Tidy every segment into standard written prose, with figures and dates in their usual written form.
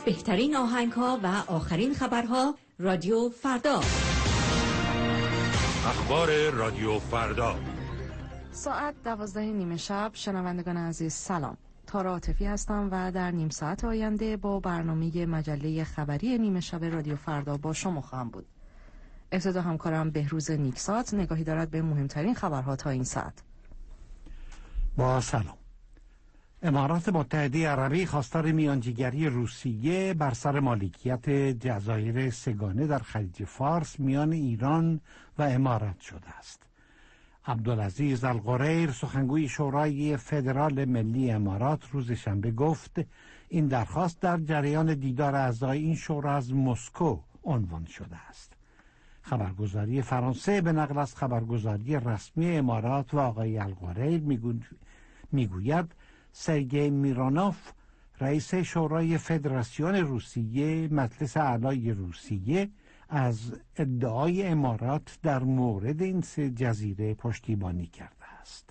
بهترین آهنگ‌ها و آخرین خبرها رادیو فردا. اخبار رادیو فردا ساعت 12:30 شب. شنوندگان عزیز سلام. تارا عاطفی هستم و در نیم ساعت آینده با برنامه مجله خبری نیمه شب رادیو فردا با شما خواهم بود. ابتدا همکارم بهروز نیکسات نگاهی دارد به مهمترین خبرها تا این ساعت. با سلام. امارات متحده عربی خواستار میانجیگری روسیه بر سر مالکیت جزایر سگانه در خلیج فارس میان ایران و امارات شده است. عبدالعزیز القریر سخنگوی شورای فدرال ملی امارات روز شنبه گفت این درخواست در جریان دیدار اعضای این شورا از مسکو عنوان شده است. خبرگزاری فرانسه به نقل از خبرگزاری رسمی امارات و آقای القریر میگوید سرگئی میرانوف رئیس شورای فدراسیون روسیه مجلس اعلای روسیه از ادعای امارات در مورد این سه جزیره پشتیبانی کرده است.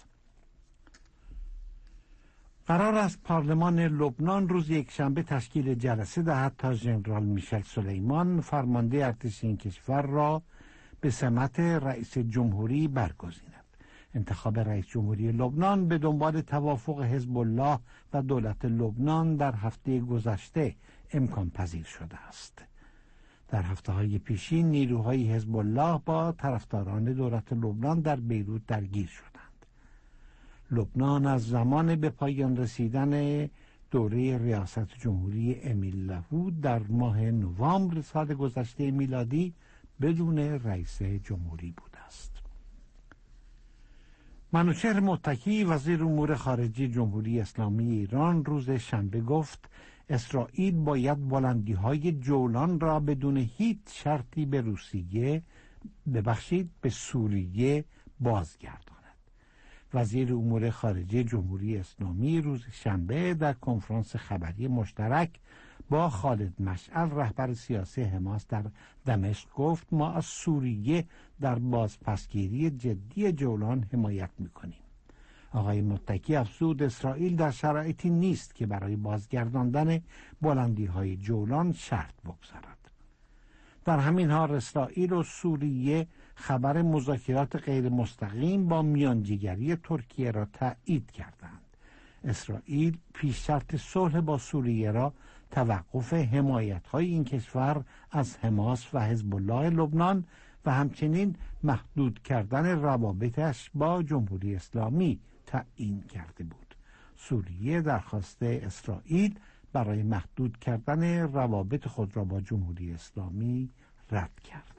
قرار است پارلمان لبنان روز یکشنبه تشکیل جلسه دهد تا ژنرال میشل سلیمان فرمانده ارتش این کشور را به سمت رئیس جمهوری برگزیند. انتخاب رئیس جمهوری لبنان به دنبال توافق حزب الله و دولت لبنان در هفته گذشته امکان پذیر شده است. در هفته‌های پیشین نیروهای حزب الله با طرفداران دولت لبنان در بیروت درگیر شدند. لبنان از زمان به پایان رسیدن دوره ریاست جمهوری امیل لاهود در ماه نوامبر سال گذشته میلادی بدون رئیس جمهوری بوده است. منوچهر متکی وزیر امور خارجه جمهوری اسلامی ایران روز شنبه گفت اسرائیل باید بلندی‌های جولان را بدون هیچ شرطی به به سوریه بازگرداند. وزیر امور خارجه جمهوری اسلامی روز شنبه در کنفرانس خبری مشترک با خالد مشعل رهبر سیاسی حماس در دمشق گفت ما از سوریه در بازپسگیری جدی جولان حمایت می‌کنیم. آقای متکی افزود اسرائیل در شرایطی نیست که برای بازگرداندن بلندی‌های جولان شرط بگذارد. در همین حال اسرائیل و سوریه خبر مذاکرات غیر مستقیم با میانجیگری ترکیه را تایید کردند. اسرائیل پیش شرط صلح با سوریه را توقف حمایت‌های این کشور از حماس و حزب الله لبنان و همچنین محدود کردن روابطش با جمهوری اسلامی تعیین کرده بود. سوریه درخواست اسرائیل برای محدود کردن روابط خود را با جمهوری اسلامی رد کرد.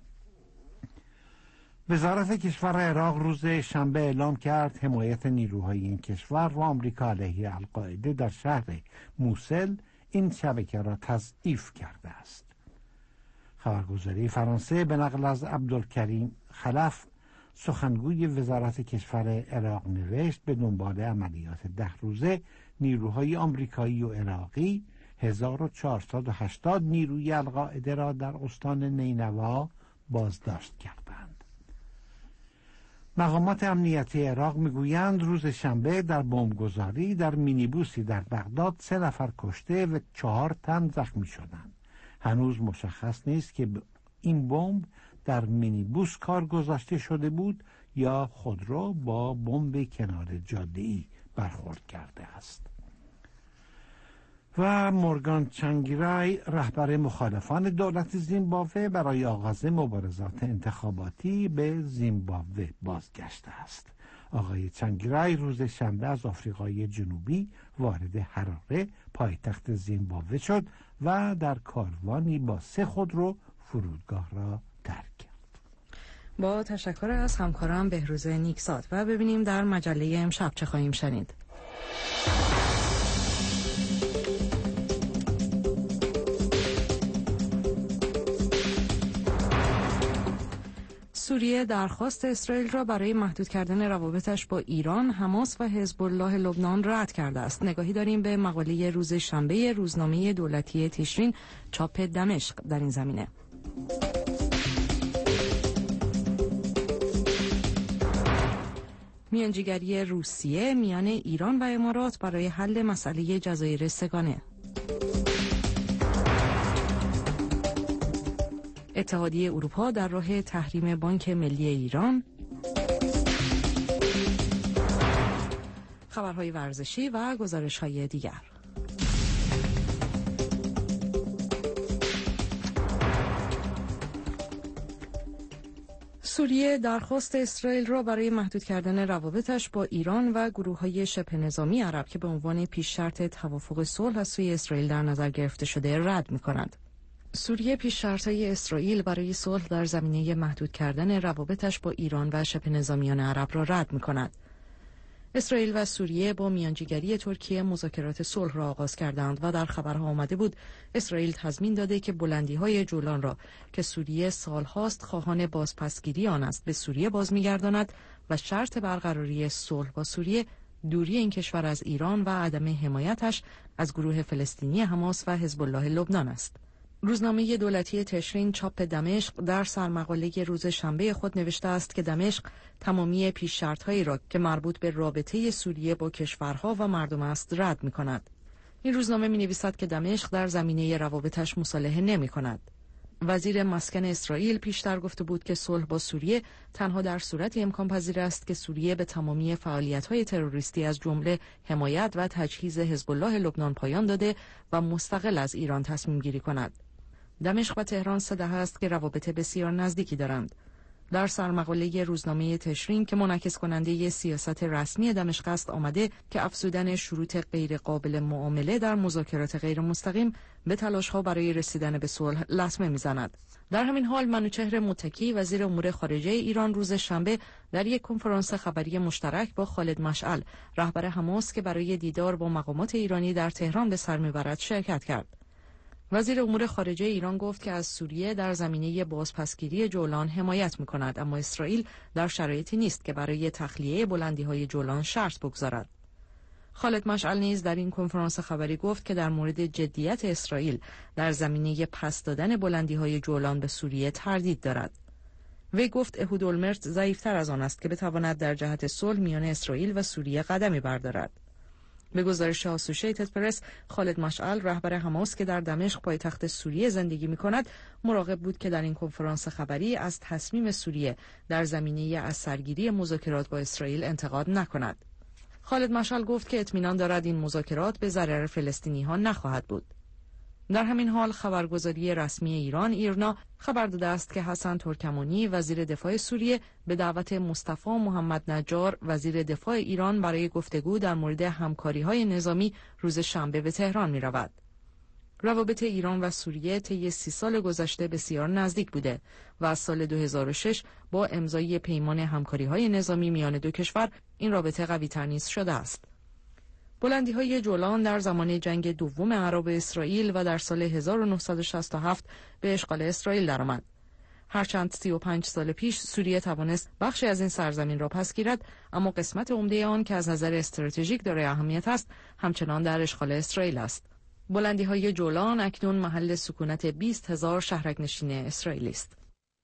وزارت کشور عراق روز شنبه اعلام کرد حمایت نیروهای این کشور و آمریکا علیه القاعده در شهر موسل این شبکه را تضعیف کرده است. خبرگزاری فرانسه به نقل از عبدالکریم خلف سخنگوی وزارت کشور عراق نوشت به دنبال عملیات 10 روزه نیروهای آمریکایی و عراقی 1480 نیروی القاعده را در استان نینوا بازداشت کردند. مقامات امنیتی عراق میگویند روز شنبه در بمبگذاری در مینیبوسی در بغداد 3 نفر کشته و 4 تن زخمی شدند. هنوز مشخص نیست که این بمب در مینیبوس کار گذاشته شده بود یا خودرو با بمب کنار جاده‌ای برخورد کرده است. و مورگان چانگیرای رهبر مخالفان دولت زیمبابوه برای آغاز مبارزات انتخاباتی به زیمبابوه بازگشته است. آقای چانگیرای روز شنبه از آفریقای جنوبی وارد حراره پایتخت زیمبابوه شد و در کاروانی با 3 خودرو فرودگاه را ترک کرد. با تشکر از همکارم بهروز نیکسات و ببینیم در مجله امشب چه خواهیم شنید. سوریه درخواست اسرائیل را برای محدود کردن روابطش با ایران، حماس و حزب الله لبنان رد کرده است. نگاهی داریم به مقاله روز شنبه روزنامه دولتی تشرین چاپ دمشق در این زمینه. میانجیگری روسیه میان ایران و امارات برای حل مسئله جزایر سگانه. اتحادیه اروپا در راه تحریم بانک ملی ایران، خبرهای ورزشی و گزارش‌های دیگر. سوریه درخواست اسرائیل را برای محدود کردن روابطش با ایران و گروه‌های شبه نظامی عرب که به عنوان پیش شرط توافق صلح از سوی اسرائیل در نظر گرفته شده رد می‌کند. سوریه پیش شرط‌های اسرائیل برای صلح در زمینه محدود کردن روابطش با ایران و شبه نظامیان عرب را رد می‌کند. اسرائیل و سوریه با میانجیگری ترکیه مذاکرات صلح را آغاز کردند و در خبرها آمده بود اسرائیل تضمین داده که بلندی‌های جولان را که سوریه سالهاست خواهان بازپسگیری آن است به سوریه باز می‌گرداند و شرط برقراری صلح با سوریه دوری این کشور از ایران و عدم حمایتش از گروه فلسطینی حماس و حزب الله لبنان است. روزنامه دولتی تشرین چاپ دمشق در سرمقاله روز شنبه خود نوشته است که دمشق تمامی پیش شرط‌هایی را که مربوط به رابطه سوریه با کشورها و مردم است رد می‌کند. این روزنامه می‌نویسد که دمشق در زمینه روابطش مصالحه نمی‌کند. وزیر مسکن اسرائیل پیشتر گفته بود که صلح با سوریه تنها در صورتی امکان پذیر است که سوریه به تمامی فعالیت‌های تروریستی از جمله حمایت و تجهیز حزب الله لبنان پایان داده و مستقل از ایران تصمیم گیری کند. دمشق و تهران 3 دهه است که روابط بسیار نزدیکی دارند. در سرمقاله روزنامه تشرین که منعکس کننده سیاست رسمی دمشق است آمده که افزودن شروط غیر قابل معامله در مذاکرات غیر مستقیم به تلاش‌ها برای رسیدن به صلح لطمه می‌زند. در همین حال منوچهر متکی وزیر امور خارجه ایران روز شنبه در یک کنفرانس خبری مشترک با خالد مشعل رهبر حماس که برای دیدار با مقامات ایرانی در تهران به سر می‌برد شرکت کرد. وزیر امور خارجه ایران گفت که از سوریه در زمینه بازپسگیری جولان حمایت می‌کند، اما اسرائیل در شرایطی نیست که برای تخلیه بلندی‌های جولان شرط بگذارد. خالد مشعل نیز در این کنفرانس خبری گفت که در مورد جدیت اسرائیل در زمینه پس دادن بلندی‌های جولان به سوریه تردید دارد. وی گفت اهود اولمرت ضعیف‌تر از آن است که بتواند در جهت صلح میان اسرائیل و سوریه قدمی بردارد. به گزارش آسوشیتد پرس، خالد مشعل رهبر حماس که در دمشق پایتخت سوریه زندگی می‌کند، مراقب بود که در این کنفرانس خبری از تصمیم سوریه در زمینه از سرگیری مذاکرات با اسرائیل انتقاد نکند. خالد مشعل گفت که اطمینان دارد این مذاکرات به ضرر فلسطینی‌ها نخواهد بود. در همین حال خبرگزاری رسمی ایران ایرنا خبر داده است که حسن ترکمانی وزیر دفاع سوریه به دعوت مصطفی محمد نجار وزیر دفاع ایران برای گفتگو در مورد همکاری‌های نظامی روز شنبه به تهران می‌رود. روابط ایران و سوریه طی 30 سال گذشته بسیار نزدیک بوده و از سال 2006 با امضای پیمان همکاری‌های نظامی میان دو کشور این رابطه قوی‌تر نیز شده است. بلندی‌های جولان در زمان جنگ دوم عرب اسرائیل و در سال 1967 به اشغال اسرائیل درآمد. هرچند 35 سال پیش سوریه توانست بخشی از این سرزمین را پس گیرد، اما قسمت عمده آن که از نظر استراتژیک دارای اهمیت است، همچنان در اشغال اسرائیل است. بلندی‌های جولان اکنون محل سکونت 20,000 شهرک‌نشین اسرائیلی است.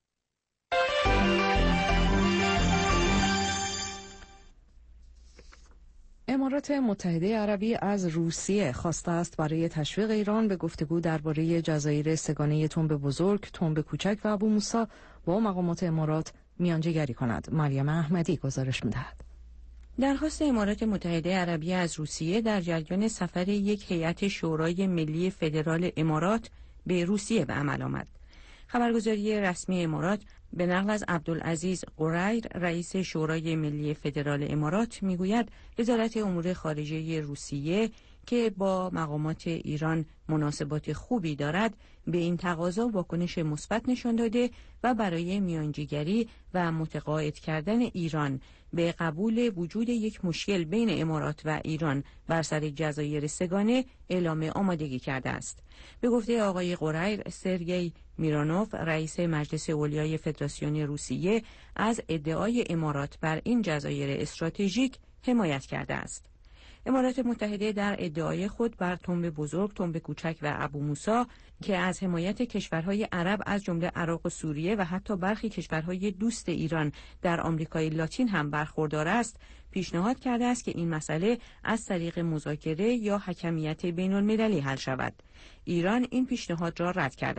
امارات متحده عربی از روسیه خواسته است برای تشویق ایران به گفتگو درباره جزایر سگانه تنب بزرگ، تنب کوچک و ابو موسی با مقامات امارات میانجیگری کند. مریم احمدی گزارش می‌دهد. درخواست امارات متحده عربی از روسیه در جریان سفر یک هیئت شورای ملی فدرال امارات به روسیه به عمل آمد. خبرگزاری رسمی امارات به نقل از عبدالعزیز قریر رئیس شورای ملی فدرال امارات میگوید وزارت امور خارجه روسیه که با مقامات ایران مناسبات خوبی دارد به این تقاضا واکنش مثبت نشان داده و برای میانجیگری و متقاعد کردن ایران به قبول وجود یک مشکل بین امارات و ایران بر سر جزایر سگانه اعلام آمادگی کرده است. به گفته آقای قریر، سرگئی میرانوف رئیس مجلس اولیای فدراسیون روسیه از ادعای امارات بر این جزایر استراتژیک حمایت کرده است. امارات متحده در ادعای خود بر تنب بزرگ، تنب کوچک و ابو موسی که از حمایت کشورهای عرب از جمله عراق و سوریه و حتی برخی کشورهای دوست ایران در آمریکای لاتین هم برخوردار است، پیشنهاد کرده است که این مسئله از طریق مذاکره یا حکمیت بین‌المللی حل شود. ایران این پیشنهاد را رد کرده است.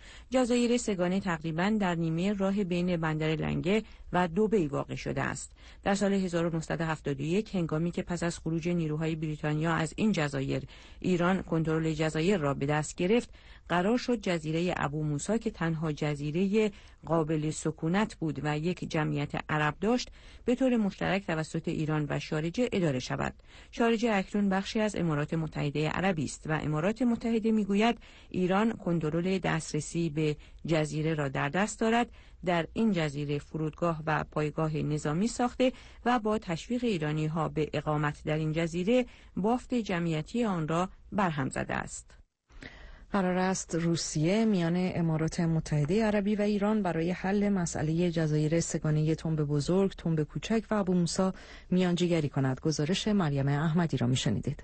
جزایر سگانه تقریباً در نیمه راه بین بندر لنگه و دبی واقع شده است. در سال 1971 هنگامی که پس از خروج نیروهای بریتانیا از این جزایر ایران کنترل جزایر را به دست گرفت، قرار شد جزیره ابو موسی که تنها جزیره قابل سکونت بود و یک جمعیت عرب داشت، به طور مشترک توسط ایران و شارجه اداره شود. شارجه اکنون بخشی از امارات متحده عربی است و امارات متحده میگوید ایران کنترل دسترسی به جزیره را در دست دارد. در این جزیره فرودگاه و پایگاه نظامی ساخته و با تشویق ایرانی‌ها به اقامت در این جزیره بافت جمعیتی آن را برهم زده است. قرار است روسیه میان امارات متحده عربی و ایران برای حل مسئله جزایر سگانه تنب بزرگ، تنب کوچک و ابو موسی میانجیگری کند. گزارش مریم احمدی را میشنیدید.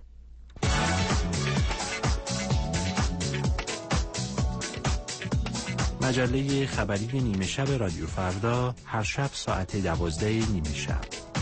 مجله خبری نیمه شب رادیو فردا، هر شب ساعت 12 نیمه شب.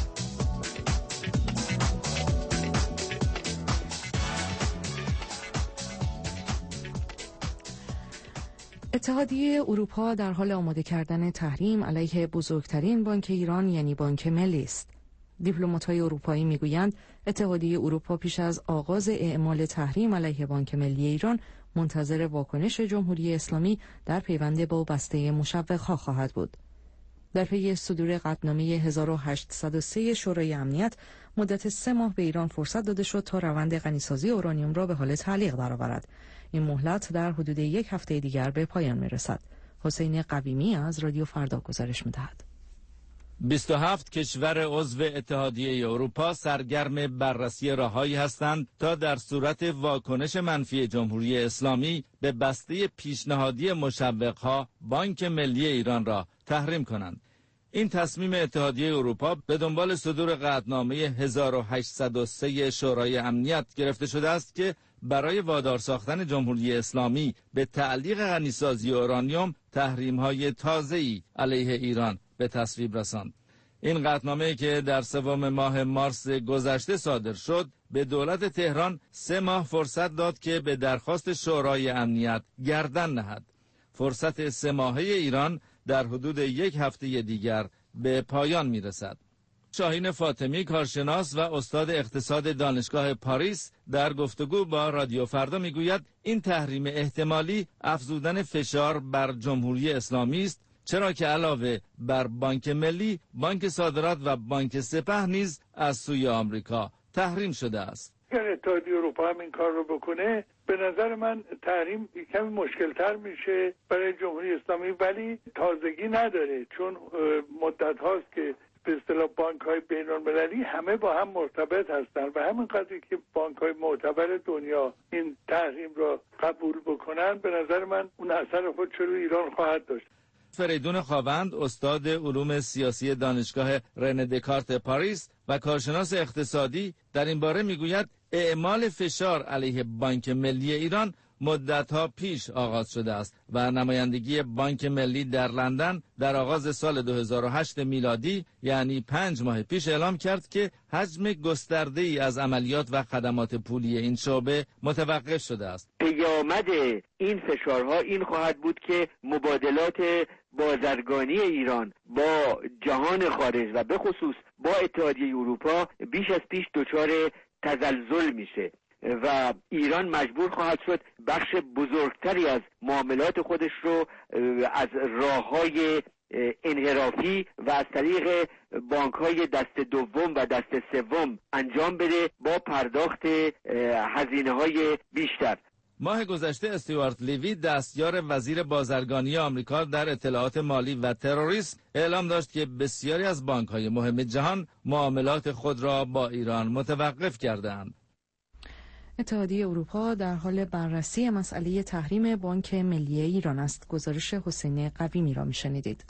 اتحادیه اروپا در حال آماده کردن تحریم علیه بزرگترین بانک ایران یعنی بانک ملی است. دیپلمات‌های اروپایی میگویند اتحادیه اروپا پیش از آغاز اعمال تحریم علیه بانک ملی ایران منتظر واکنش جمهوری اسلامی در پیوند با بسته مشوق‌ها خواهد بود. در پی صدور قطعنامه 1803 شورای امنیت مدت 3 ماه به ایران فرصت داده شد تا روند غنیسازی اورانیوم را به حال تعلیق درآورد. این مهلت در حدود 1 هفته دیگر به پایان میرسد. حسین قویمی از رادیو فردا گزارش می‌دهد. 27 کشور عضو اتحادیه اروپا سرگرم بررسی راههایی هستند تا در صورت واکنش منفی جمهوری اسلامی به بسته پیشنهادی مشوق‌ها بانک ملی ایران را تحریم کنند. این تصمیم اتحادیه اروپا به دنبال صدور قطعنامه 1803 شورای امنیت گرفته شده است که برای وادار ساختن جمهوری اسلامی به تعلیق غنیسازی اورانیوم تحریم‌های تازه‌ای علیه ایران به تصویب رساند. این قطعنامه که در 3 ماه مارس گذشته صادر شد به دولت تهران 3 ماه فرصت داد که به درخواست شورای امنیت گردن نهد. فرصت 3 ماهه ایران در حدود 1 هفته دیگر به پایان میرسد. شاهین فاطمی کارشناس و استاد اقتصاد دانشگاه پاریس در گفتگو با رادیو فردا میگوید این تحریم احتمالی افزودن فشار بر جمهوری اسلامی است، چرا که علاوه بر بانک ملی، بانک صادرات و بانک سپه نیز از سوی آمریکا تحریم شده است. اگر اتحادیه اروپا هم این کار رو بکنه، به نظر من تحریم کمی مشکل‌تر میشه برای جمهوری اسلامی، ولی تازگی نداره، چون مدت هاست که به اصطلاح بانک‌های بین‌المللی همه با هم مرتبط هستند و همین قضیه که بانک‌های معتبر دنیا این تحریم را قبول بکنن، به نظر من اون اثر خودش رو ایران خواهد داشت. فریدون خاوند استاد علوم سیاسی دانشگاه رن دکارت پاریس و کارشناس اقتصادی در این باره میگوید اعمال فشار علیه بانک ملی ایران مدت‌ها پیش آغاز شده است و نمایندگی بانک ملی در لندن در آغاز سال 2008 میلادی یعنی 5 ماه پیش اعلام کرد که حجم گسترده‌ای از عملیات و خدمات پولی این شعبه متوقف شده است. پیامد این فشارها این خواهد بود که مبادلات بازرگانی ایران با جهان خارج و به خصوص با اتحادیه اروپا بیش از پیش دچار تزلزل میشه و ایران مجبور خواهد شد بخش بزرگتری از معاملات خودش رو از راه‌های انحرافی و از طریق بانک‌های دست دوم و دست سوم انجام بده با پرداخت هزینه‌های بیشتر. ماه گذشته استیوارت لیوی دستیار وزیر بازرگانی آمریکا در اطلاعات مالی و تروریسم اعلام داشت که بسیاری از بانک‌های مهم جهان معاملات خود را با ایران متوقف کرده‌اند. اتحادیه اروپا در حال بررسی مسئله تحریم بانک ملی ایران است. گزارش حسین قویمی را میشنیدید.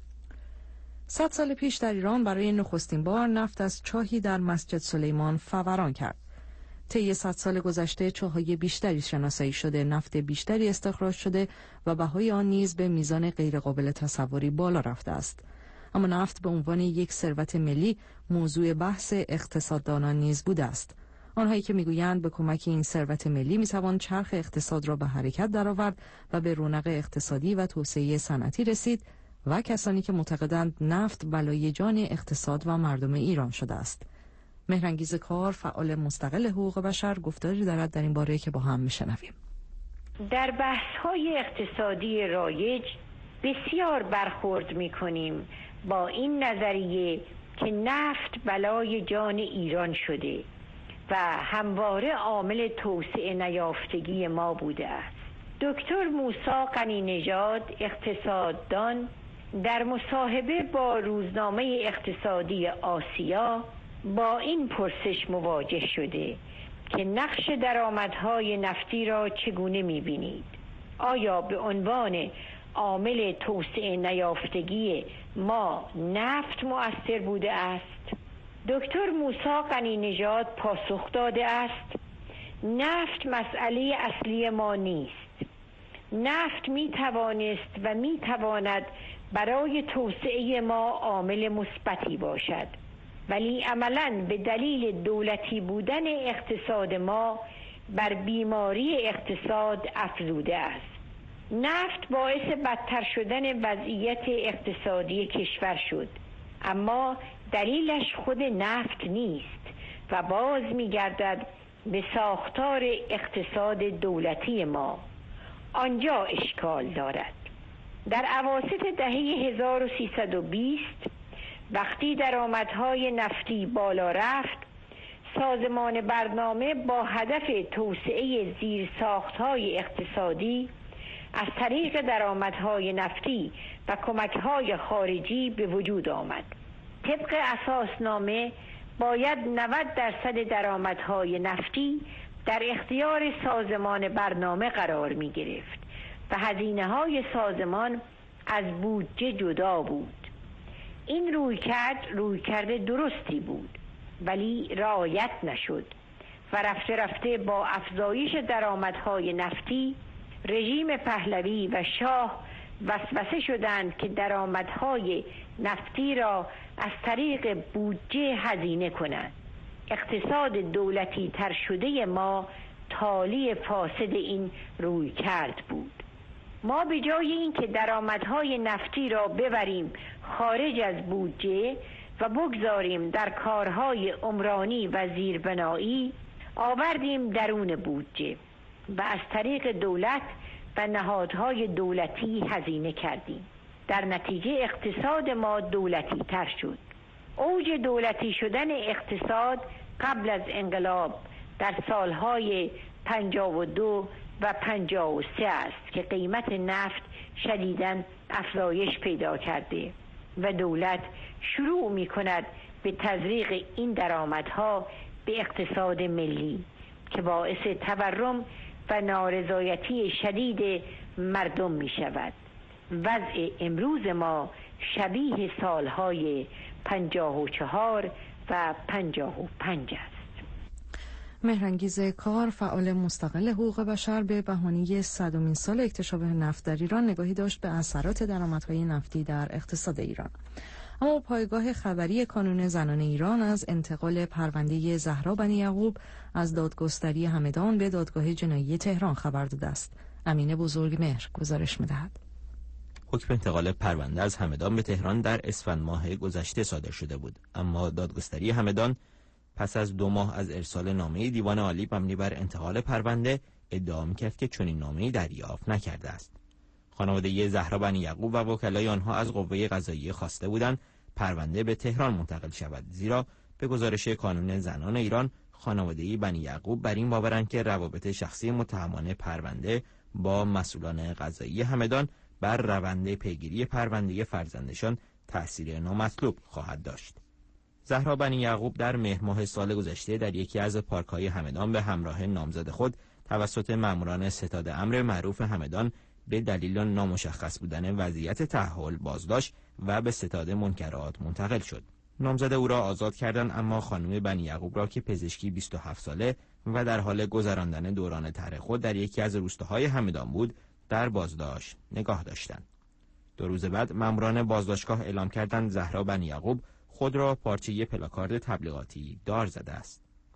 100 سال پیش در ایران برای نخستین بار نفت از چاهی در مسجد سلیمان فوران کرد. طی 100 سال گذشته چاه‌های بیشتری شناسایی شده، نفت بیشتری استخراج شده و بهای آن نیز به میزان غیرقابل تصوری بالا رفته است. اما نفت به عنوان یک ثروت ملی موضوع بحث اقتصاددانان نیز بوده است. آنهایی که میگویند به کمک این ثروت ملی میتوان چرخ اقتصاد را به حرکت درآورد و به رونق اقتصادی و توسعه صنعتی رسید، و کسانی که معتقدند نفت بلای جان اقتصاد و مردم ایران شده است. مهرانگیز کار، فعال مستقل حقوق بشر، گفتاری دارد در این باره که با هم میشنویم. در بحث‌های اقتصادی رایج بسیار برخورد می‌کنیم با این نظریه که نفت بلای جان ایران شده و همواره عامل توسعه نیافتگی ما بوده است. دکتر موسی غنی‌نژاد، اقتصاددان، در مصاحبه با روزنامه اقتصادی آسیا با این پرسش مواجه شده که نقش درآمدهای نفتی را چگونه می‌بینید؟ آیا به عنوان عامل توسعه نیافتگی ما نفت مؤثر بوده است؟ دکتر موسی غنی‌نژاد پاسخ داده است: نفت مسئله اصلی ما نیست. نفت می‌توانست و می‌تواند برای توسعه ما عامل مثبتی باشد، ولی عملاً به دلیل دولتی بودن اقتصاد ما بر بیماری اقتصاد افزوده است. نفت باعث بدتر شدن وضعیت اقتصادی کشور شد، اما دلیلش خود نفت نیست و باز می‌گردد به ساختار اقتصاد دولتی ما. آنجا اشکال دارد. در اواسط دهه 1320 وقتی درآمدهای نفتی بالا رفت، سازمان برنامه با هدف توسعه زیرساخت‌های اقتصادی از طریق درآمدهای نفتی و کمک‌های خارجی به وجود آمد. طبق اساسنامه باید 90% درآمدهای نفتی در اختیار سازمان برنامه قرار می گرفت و هزینه‌های سازمان از بودجه جدا بود. این رویکرد درستی بود، ولی رعایت نشد و رفته رفته با افزایش درآمدهای نفتی رژیم پهلوی و شاه وسوسه شدند که درآمدهای نفتی را از طریق بودجه هزینه کنند. اقتصاد دولتی تر شده ما تالی فاسد این رویکرد بود. ما به جای اینکه درآمدهای نفتی را ببریم خارج از بودجه و بگذاریم در کارهای عمرانی و زیربنایی، آوردیم درون بودجه و از طریق دولت و نهادهای دولتی هزینه کردیم. در نتیجه اقتصاد ما دولتی تر شد. اوج دولتی شدن اقتصاد قبل از انقلاب در سالهای 52 و 53 است که قیمت نفت شدیداً افزایش پیدا کرده و دولت شروع می کند به تزریق این درآمدها به اقتصاد ملی که باعث تورم و نارضایتی شدید مردم می شود. وضع امروز ما شبیه سالهای 54 و 55 است. مهرانگیز کار، فعال مستقل حقوق بشر، به بهانه 100مین سال اکتشاف نفت در ایران نگاهی داشت به اثرات درآمدهای نفتی در اقتصاد ایران. اما پایگاه خبری کانون زنان ایران از انتقال پرونده زهرا بنی یعقوب از دادگستری همدان به دادگاه جنایی تهران خبر داده است. امینه بزرگمهر گزارش می‌دهد. حکم انتقال پرونده از همدان به تهران در اسفند ماه گذشته صادر شده بود، اما دادگستری همدان پس از 2 ماه از ارسال نامه دیوان عالی مبنی بر انتقال پرونده ادعا می‌کرد که چنین نامه‌ای دریافت نکرده است. خانواده زهرا بنی یعقوب و وکلای آنها از قوه قضاییه خواسته بودند پرونده به تهران منتقل شود، زیرا به گزارش کانون زنان ایران خانواده بنی یعقوب بر این باورند که روابط شخصی متهمان پرونده با مسئولان قضایی همدان بر روند پیگیری پرونده فرزندشان تأثیر نامطلوب خواهد داشت. زهرا بنی یعقوب در مهر ماه سال گذشته در یکی از پارک‌های همدان به همراه نامزد خود توسط ماموران ستاد امر معروف همدان به دلیل نامشخص بودن وضعیت تأهل بازداشت و به ستاد منکرات منتقل شد. نامزد او را آزاد کردند، اما خانم بنی یعقوب را که پزشکی 27 ساله و در حال گذراندن دوران طرح خود در یکی از روستاهای همدان بود در بازداشت نگاه داشتند. 2 روز بعد ماموران بازداشتگاه اعلام کردند زهرا بنی یعقوب خود را پارچه پلاکارد تبلیغاتی دار زده است.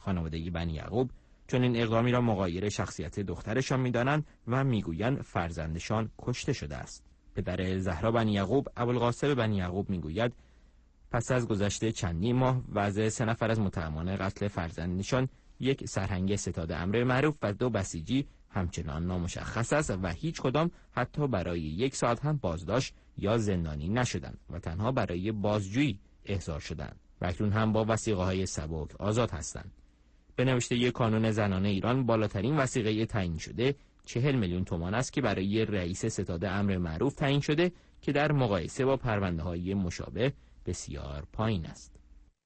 خانواده بنی یعقوب چون این اقدامی را مغایر شخصیت دخترشان می‌دانند و میگویند فرزندشان کشته شده است. پدر زهرا بنی یعقوب ابوالقاسم بنی یعقوب میگوید پس از گذشته چندین ماه وضع 3 نفر از متهمان قتل فرزندشان، یک سرهنگ ستاد امر معروف و 2 بسیجی همچنان نامشخص است و هیچ کدام حتی برای 1 ساعت هم بازداشت یا زندانی نشدند و تنها برای بازجویی احضار شدند و اکنون هم با وثیقه‌های سبک آزاد هستند. به نوشته کانون زنانه ایران بالاترین وثیقه تعیین شده 40 میلیون تومان است که برای رئیس ستاد امر معروف تعیین شده که در مقایسه با پرونده‌های مشابه بسیار پایین است.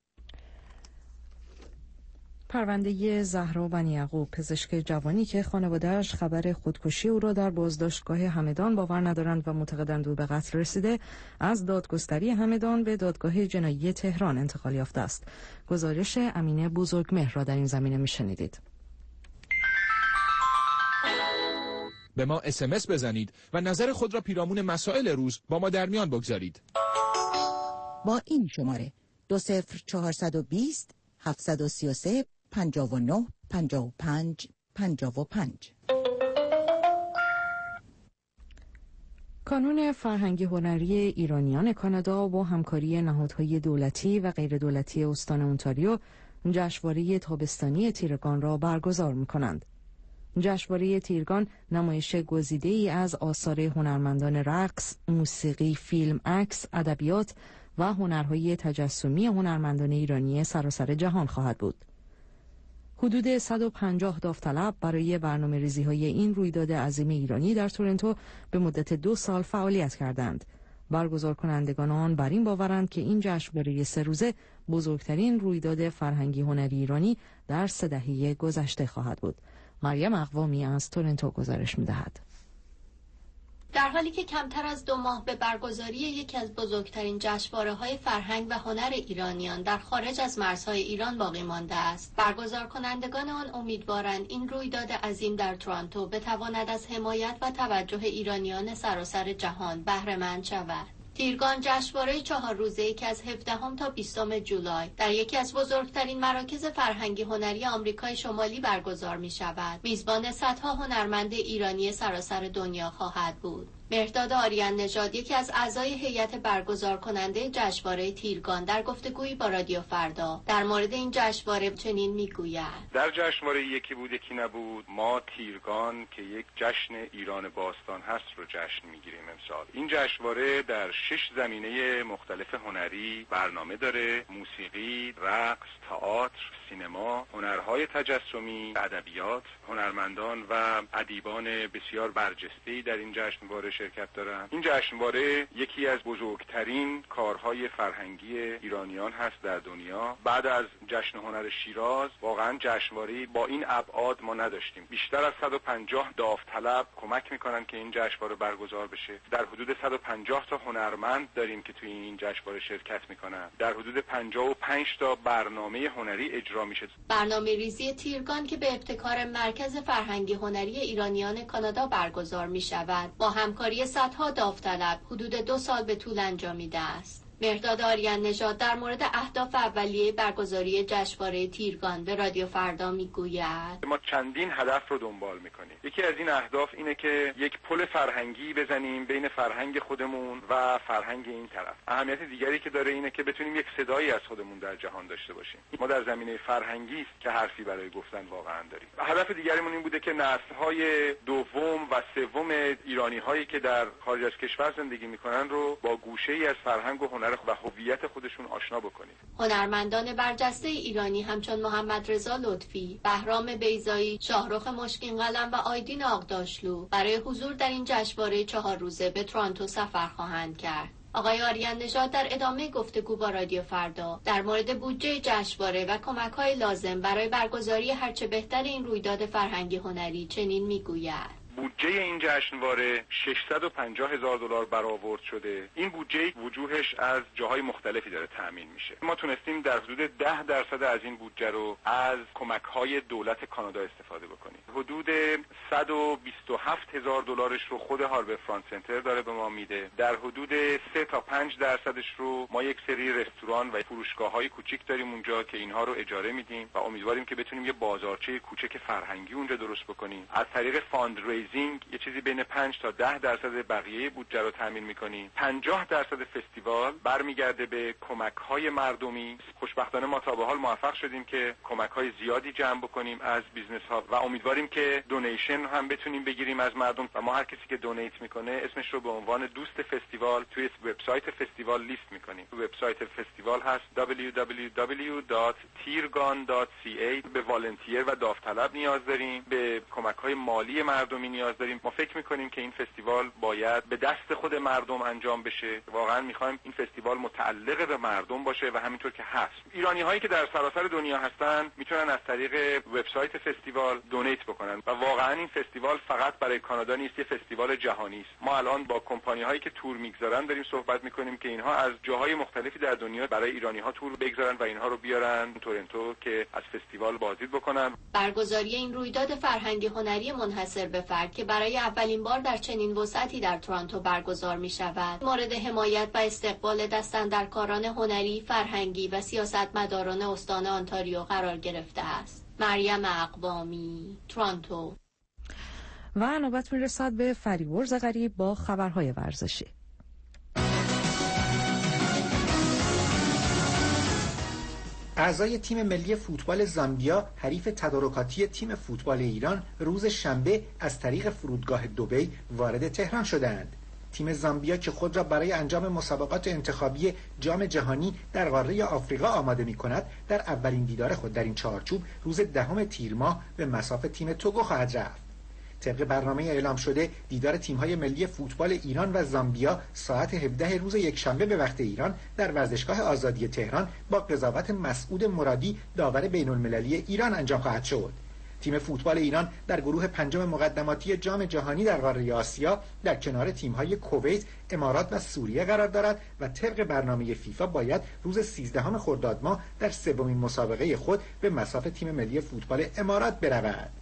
پرونده زهرا بنی یعقوب، پزشک جوانی که خانواده‌اش خبر خودکشی او را در بازداشتگاه همدان باور ندارند و معتقدند او به قتل رسیده، از دادگستری همدان به دادگاه جنایی تهران انتقال یافته است. گزارش امینه بزرگمهر را در این زمینه میشنیدید. به ما SMS بزنید و نظر خود را پیرامون مسائل روز با ما در میان بگذارید. با این شماره 20420 733 59 55 55. کانون فرهنگی هنری ایرانیان کانادا با همکاری نهادهای دولتی و غیر دولتی استان اونتاریو جشنواره تابستانی تیرگان را برگزار می‌کنند. جشنواره تیرگان نمایش گزیده‌ای از آثار هنرمندان رقص، موسیقی، فیلم، عکس، ادبیات و هنرهای تجسمی هنرمندان ایرانی سراسر جهان خواهد بود. حدود 150 داوطلب برای برنامه‌ریزی‌های این رویداد عظیم ایرانی در تورنتو به مدت 2 سال فعالیت کردند. برگزار کنندگان آن بر این باورند که این جشنواره 3 روزه بزرگترین رویداد فرهنگی هنری ایرانی در 3 دهه گذشته خواهد بود. مریم اقوامی از تورنتو گزارش می‌دهد. در حالی که کمتر از 2 ماه به برگزاری یکی از بزرگترین جشنواره‌های فرهنگ و هنر ایرانیان در خارج از مرزهای ایران باقی مانده است، برگزار کنندگان آن امیدوارند این رویداد عظیم در تورنتو بتواند از حمایت و توجه ایرانیان سراسر جهان بهره مند شود. تیرگان جشنواره 4 روزه‌ای که از 17 تا 20 جولای در یکی از بزرگترین مراکز فرهنگی هنری آمریکای شمالی برگزار می‌شود. میزبان صدها هنرمند ایرانی سراسر دنیا خواهد بود. مهرداد آریان نژاد، یکی از اعضای هیئت برگزار کننده جشنواره تیرگان، در گفتگویی با رادیو فردا در مورد این جشنواره چنین میگوید: در جشنواره یکی بود یکی نبود، ما تیرگان که یک جشن ایران باستان هست رو جشن میگیریم امسال. این جشنواره در 6 زمینه مختلف هنری برنامه داره: موسیقی، رقص، تئاتر، سینما، هنرهای تجسمی، ادبیات. هنرمندان و ادیبان بسیار برجسته‌ای در این جشنواره شرکت دارند. این جشنواره یکی از بزرگترین کارهای فرهنگی ایرانیان هست در دنیا. بعد از جشن هنر شیراز واقعا جشنواره با این ابعاد ما نداشتیم. بیشتر از 150 داوطلب کمک میکنن که این جشنواره برگزار بشه. در حدود 150 تا هنرمند داریم که توی این جشنواره شرکت میکنن. در حدود 55 تا برنامه هنری اجرا میشه. برنامه‌ریزی تیرگان که به ابتکار مرکز فرهنگی هنری ایرانیان کانادا برگزار میشود، با همکاری صدها داوطلب حدود 2 سال به طول انجامیده است. مهرداد آریان نژاد در مورد اهداف اولیه برگزاری جشنواره تیرگان به رادیو فردا میگوید: ما چندین هدف رو دنبال میکنیم. یکی از این اهداف اینه که یک پل فرهنگی بزنیم بین فرهنگ خودمون و فرهنگ این طرف. اهمیت دیگری که داره اینه که بتونیم یک صدایی از خودمون در جهان داشته باشیم. ما در زمینه فرهنگی است که حرفی برای گفتن واقعا داریم. هدف دیگریمون این بوده که نسل‌های دوم و سوم ایرانی‌هایی که در خارج از کشور زندگی میکنن رو با گوشه‌ای از فرهنگ و هنر و هویت خودشون آشنا بکنیم. هنرمندان برجسته ایرانی همچون محمد رضا لطفی، بهرام بیضایی، شاهرخ مشکین قلم و آیدین آقداشلو برای حضور در این جشنواره 4 روزه به تورنتو سفر خواهند کرد. آقای آریان نژاد در ادامه گفتگو با رادیو فردا در مورد بودجه جشنواره و کمک‌های لازم برای برگزاری هرچه بهتر این رویداد فرهنگی هنری چنین میگوید: بودجه این جشنواره 650,000 دلار برآورد شده. این بودجه وجوهش از جاهای مختلفی داره تامین میشه. ما تونستیم در حدود 10% از این بودجه رو از کمک‌های دولت کانادا استفاده بکنیم. حدود 127,000 دلارش رو خود هاربر فرانت سنتر داره به ما میده. در حدود 3 تا 5% رو ما یک سری رستوران و فروشگاه‌های کوچیک داریم اونجا که اینها رو اجاره میدیم و امیدواریم که بتونیم یه بازارچه کوچک فرهنگی اونجا درست بکنیم. از طریق فاند ریزینگ یه چیزی بین 5 تا 10% بقیه بودجه رو تامین میکنیم. 50% فستیوال برمیگرده به کمک‌های مردمی. خوشبختانه ما تا به حال موفق شدیم که کمک‌های زیادی جمع بکنیم از بیزنس‌ها و امیدواریم که دونیشن هم بتونیم بگیریم از مردم و ما هر کسی که دونیت میکنه اسمش رو به عنوان دوست فستیوال توی وبسایت فستیوال لیست میکنیم. وبسایت فستیوال هست www.tirgan.ca. به والنتیر و داوطلب نیاز داریم، به کمک‌های مالی مردمی نیاز داریم. ما فکر میکنیم که این فستیوال باید به دست خود مردم انجام بشه. واقعا میخوایم این فستیوال متعلق به مردم باشه و همینطور که هست. ایرانی هایی که در سراسر دنیا هستن میتونن از طریق وبسایت فستیوال دونیت بکنن و واقعا این فستیوال فقط برای کانادا نیست، یه فستیوال جهانی است. ما الان با کمپانی هایی که تور میگذارن داریم صحبت میکنیم که اینها از جاهای مختلفی در دنیا برای ایرانی ها تور بگذارن و اینها رو بیارن تورنتو که از فستیوال بازدید بکنن. برگزاری این رویداد فرهنگی هنری منحصر به فرد که برای اولین بار در چنین وسعتی در تورنتو برگزار می شود، مورد حمایت و استقبال دستاندرکاران هنری، فرهنگی و سیاستمداران استان آنتاریو قرار گرفته است. مریم اقوامی، تورنتو. و نوبت میرسد به فریبرز غریب با خبرهای ورزشی. اعضای تیم ملی فوتبال زامبیا حریف تدارکاتی تیم فوتبال ایران روز شنبه از طریق فرودگاه دبی وارد تهران شدند. تیم زامبیا که خود را برای انجام مسابقات انتخابی جام جهانی در قاره آفریقا آماده می‌کند، در اولین دیدار خود در این چارچوب روز 10 تیر ماه به مصاف تیم توگو خواهد رفت. طبق برنامه اعلام شده دیدار تیم‌های ملی فوتبال ایران و زامبیا ساعت 17 روز یکشنبه به وقت ایران در ورزشگاه آزادی تهران با قضاوت مسعود مرادی داور بین‌المللی ایران انجام خواهد شد. تیم فوتبال ایران در گروه پنجم مقدماتی جام جهانی در قاره آسیا در کنار تیم‌های کویت، امارات و سوریه قرار دارد و طبق برنامه فیفا باید روز 13 خرداد ماه در سومین مسابقه خود به مصاف تیم ملی فوتبال امارات برود.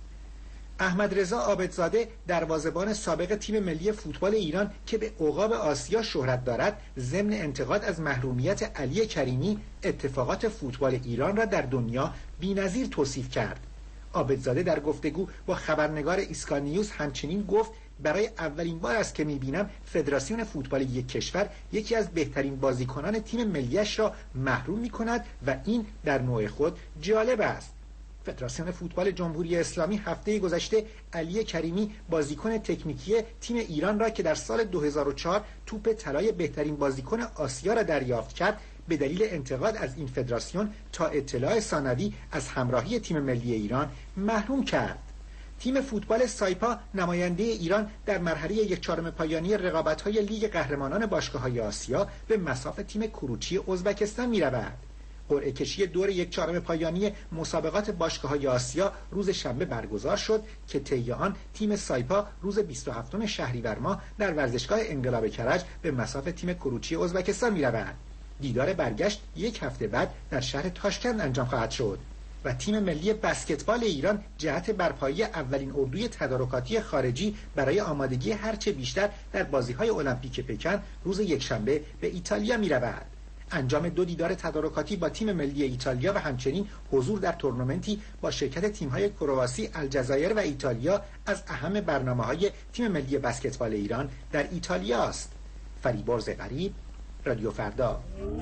احمد رضا عابدزاده دروازه‌بان سابق تیم ملی فوتبال ایران که به عقاب آسیا شهرت دارد، ضمن انتقاد از محرومیت علی کریمی اتفاقات فوتبال ایران را در دنیا بی‌نظیر توصیف کرد. عابدزاده در گفتگو با خبرنگار ایسکا نیوز همچنین گفت برای اولین بار است که می‌بینم فدراسیون فوتبال یک کشور یکی از بهترین بازیکنان تیم ملیش را محروم می‌کند و این در نوع خود جالب است. فدراسیون فوتبال جمهوری اسلامی هفته گذشته علی کریمی بازیکن تکنیکی تیم ایران را که در سال 2004 توپ طلای بهترین بازیکن آسیا را دریافت کرد به دلیل انتقاد از این فدراسیون تا اطلاع ثانوی از همراهی تیم ملی ایران محروم کرد. تیم فوتبال سایپا نماینده ایران در مرحله 1/4 پایانی رقابت‌های لیگ قهرمانان باشگاه‌های آسیا به مصاف تیم کروچی ازبکستان می‌رود. قرعه کشی دور 1/4 پایانی مسابقات باشگاه‌های آسیا روز شنبه برگزار شد که طی آن تیم سایپا روز 27 شهریور ماه در ورزشگاه انقلاب کرج به مصاف تیم کروچی ازبکستان می‌رود. دیدار برگشت یک هفته بعد در شهر تاشکند انجام خواهد شد و تیم ملی بسکتبال ایران جهت برپایی اولین اردوی تدارکاتی خارجی برای آمادگی هرچه بیشتر در بازی‌های المپیک پکن روز یکشنبه به ایتالیا می‌رود. انجام 2 دیدار تدارکاتی با تیم ملی ایتالیا و همچنین حضور در تورنمنتی با شرکت تیم‌های کرواسی، الجزایر و ایتالیا از اهم برنامه‌های تیم ملی بسکتبال ایران در ایتالیا است. فریبرز غریب، رادیو فردا.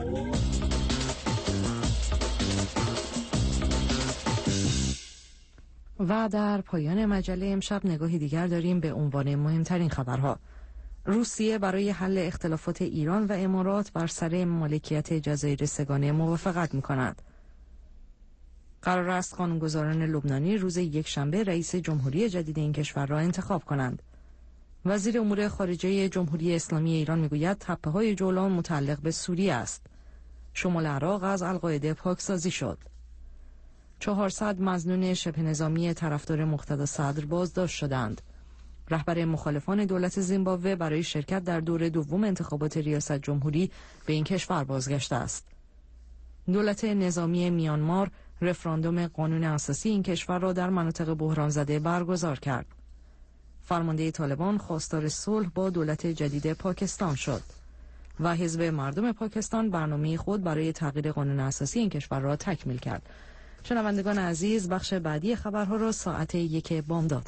و در پایان مجله امشب نگاهی دیگر داریم به عنوان مهمترین خبرها. روسیه برای حل اختلافات ایران و امارات بر سر مالکیت جزایر سه‌گانه موافقت می‌کند. قرار است قانونگذاران لبنانی روز یکشنبه رئیس جمهوری جدید این کشور را انتخاب کنند. وزیر امور خارجه جمهوری اسلامی ایران میگوید تپه‌های جولان متعلق به سوریه است. شمال عراق از القاعده پاکسازی شد. 400 مظنون شبه نظامی طرفدار مقتدا صدر بازداشت شدند. رهبر مخالفان دولت زیمبابوه برای شرکت در دور دوم انتخابات ریاست جمهوری به این کشور بازگشته است. دولت نظامی میانمار رفراندوم قانون اساسی این کشور را در مناطق بحران زده برگزار کرد. فرمانده طالبان خواستار صلح با دولت جدید پاکستان شد و حزب مردم پاکستان برنامه خود برای تغییر قانون اساسی این کشور را تکمیل کرد. شنوندگان عزیز، بخش بعدی خبرها را ساعت 1 بامداد